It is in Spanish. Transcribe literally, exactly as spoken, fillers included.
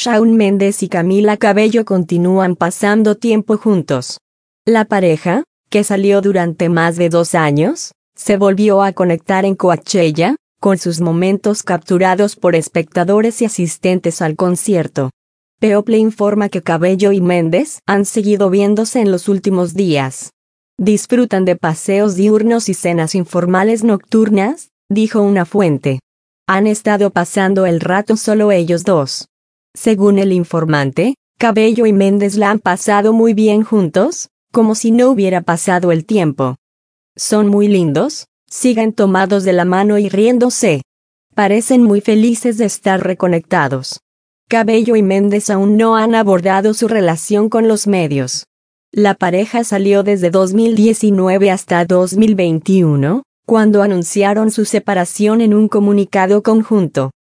Shawn Mendes y Camila Cabello continúan pasando tiempo juntos. La pareja, que salió durante más de dos años, se volvió a conectar en Coachella, con sus momentos capturados por espectadores y asistentes al concierto. People informa que Cabello y Mendes han seguido viéndose en los últimos días. Disfrutan de paseos diurnos y cenas informales nocturnas, dijo una fuente. Han estado pasando el rato solo ellos dos. Según el informante, Cabello y Mendes la han pasado muy bien juntos, como si no hubiera pasado el tiempo. Son muy lindos, siguen tomados de la mano y riéndose. Parecen muy felices de estar reconectados. Cabello y Mendes aún no han abordado su relación con los medios. La pareja salió desde dos mil diecinueve hasta dos mil veintiuno, cuando anunciaron su separación en un comunicado conjunto.